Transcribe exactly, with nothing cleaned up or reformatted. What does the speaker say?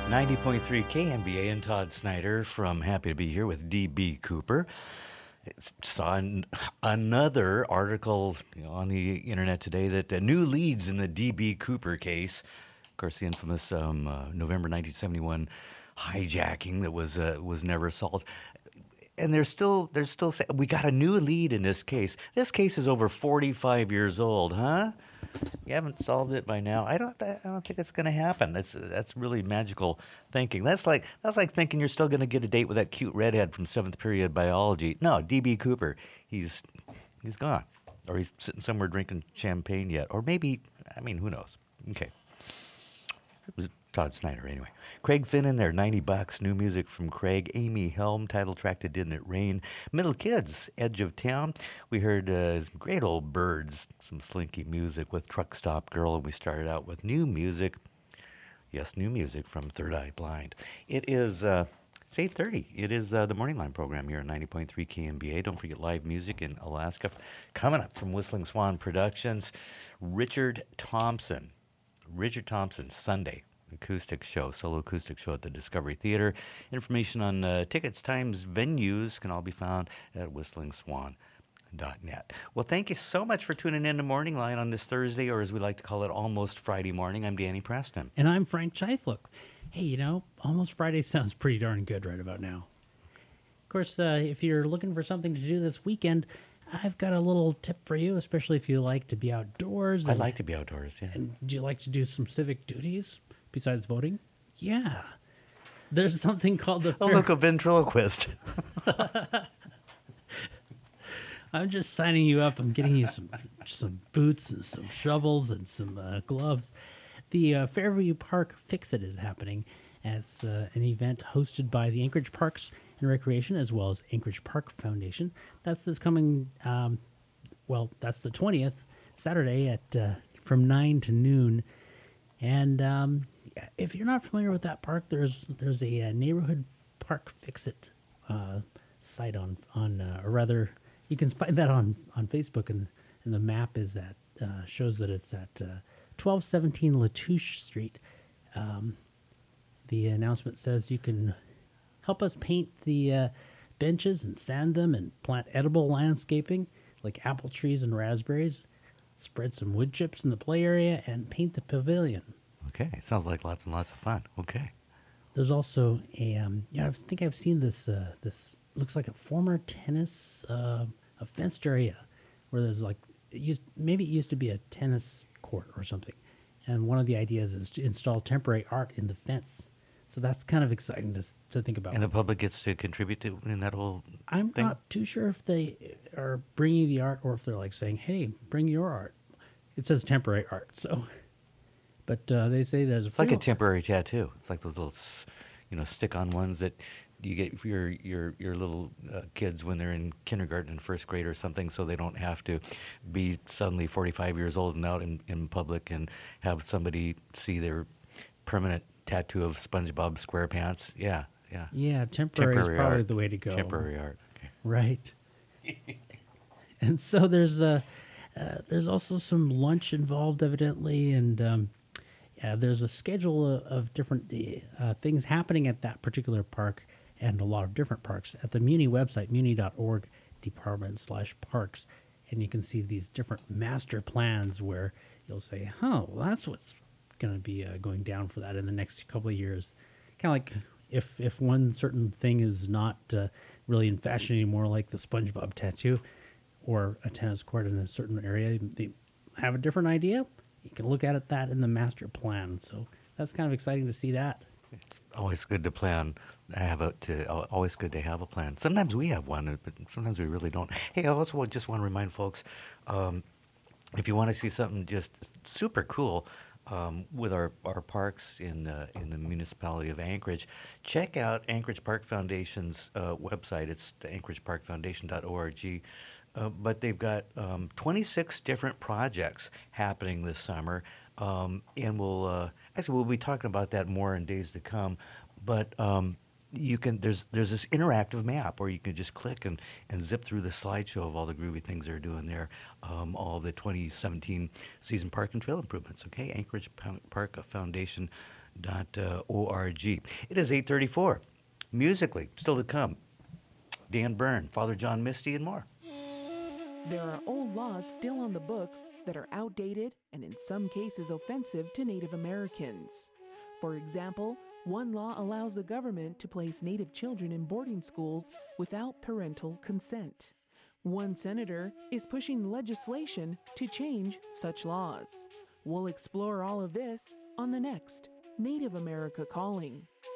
ninety point three K N B A and Todd Snyder from Happy to be here with D B. Cooper. Saw an, another article you know, on the internet today that uh, new leads in the D B. Cooper case. Of course, the infamous um, uh, November nineteen seventy-one hijacking that was uh, was never solved. And they're still they're still saying we got a new lead in this case. This case is over forty-five years old, huh? You haven't solved it by now. I don't. I don't think it's going to happen. That's that's really magical thinking. That's like that's like thinking you're still going to get a date with that cute redhead from seventh period biology. No, D B. Cooper. He's he's gone, or he's sitting somewhere drinking champagne yet, or maybe I mean who knows? Okay. It was Todd Snyder anyway. Craig Finn in there, ninety bucks. New music from Craig. Amy Helm, title track to Didn't It Rain. Middle Kids, Edge of Town. We heard uh, some great old birds, some slinky music with Truck Stop Girl. And we started out with new music. Yes, new music from Third Eye Blind. It is, uh, it's eight thirty. It is uh, the Morning Line program here at ninety point three K N B A. Don't forget live music in Alaska. Coming up from Whistling Swan Productions, Richard Thompson. Richard Thompson, Sunday. Acoustic show, solo acoustic show at the Discovery Theater. Information on uh, tickets, times, venues can all be found at whistling swan dot net. Well, thank you so much for tuning in to Morning Line on this Thursday, or as we like to call it, almost Friday morning. I'm Danny Preston. And I'm Frank Scheiflich. Hey, you know, almost Friday sounds pretty darn good right about now. Of course, uh, if you're looking for something to do this weekend, I've got a little tip for you, especially if you like to be outdoors. I and, like to be outdoors, yeah. And do you like to do some civic duties? Besides voting? Yeah. There's something called the... Oh, Fair- look, a ventriloquist. I'm just signing you up. I'm getting you some some boots and some shovels and some uh, gloves. The uh, Fairview Park Fix-It is happening. It's uh, an event hosted by the Anchorage Parks and Recreation as well as Anchorage Park Foundation. That's this coming... Um, well, that's the twentieth, Saturday at uh, from nine to noon. And... Um, if you're not familiar with that park, there's there's a, uh neighborhood park fix-it uh, site on on uh, or rather you can find that on, on Facebook, and, and the map is at uh, shows that it's at uh, twelve seventeen Latouche Street. Um, the announcement says you can help us paint the uh, benches and sand them and plant edible landscaping like apple trees and raspberries, spread some wood chips in the play area, and paint the pavilion. Okay, sounds like lots and lots of fun. Okay. There's also a, um, yeah, I think I've seen this, uh, this looks like a former tennis, uh, a fenced area where there's like, it used, maybe it used to be a tennis court or something. And one of the ideas is to install temporary art in the fence. So that's kind of exciting to to think about. And the public gets to contribute to in that whole I'm thing? not too sure if they are bringing the art or if they're like saying, hey, bring your art. It says temporary art, so... But uh, they say there's a... It's like a temporary tattoo. It's like those little, you know, stick-on ones that you get for your your your little uh, kids when they're in kindergarten and first grade or something, so they don't have to be suddenly forty-five years old and out in, in public and have somebody see their permanent tattoo of SpongeBob SquarePants. Yeah, yeah. Yeah, temporary, temporary is probably art. the way to go. Temporary art. Okay. Right. And so there's uh, uh, there's also some lunch involved, evidently, and... Um, Yeah, there's a schedule of, of different uh, things happening at that particular park and a lot of different parks at the Muni website, muni dot org, department slash parks. And you can see these different master plans where you'll say, huh, well, that's what's going to be uh, going down for that in the next couple of years. Kind of like if, if one certain thing is not uh, really in fashion anymore, like the SpongeBob tattoo or a tennis court in a certain area, they have a different idea. You can look at it that in the master plan. So that's kind of exciting to see that. It's always good to plan. I have a to always good to have a plan. Sometimes we have one, but sometimes we really don't. Hey, I also just want to remind folks, um, if you want to see something just super cool um, with our, our parks in uh, in the municipality of Anchorage, check out Anchorage Park Foundation's uh, website. It's the anchorage park foundation dot org. Uh, but they've got um, twenty-six different projects happening this summer, um, and we'll uh, actually we'll be talking about that more in days to come. But um, you can there's there's this interactive map where you can just click and, and zip through the slideshow of all the groovy things they're doing there, um, all the twenty seventeen season park and trail improvements. Okay, Anchorage Park Foundation dot org. It is eight thirty-four. Musically, still to come. Dan Byrne, Father John Misty, and more. There are old laws still on the books that are outdated and in some cases offensive to Native Americans. For example, one law allows the government to place Native children in boarding schools without parental consent. One senator is pushing legislation to change such laws. We'll explore all of this on the next Native America Calling.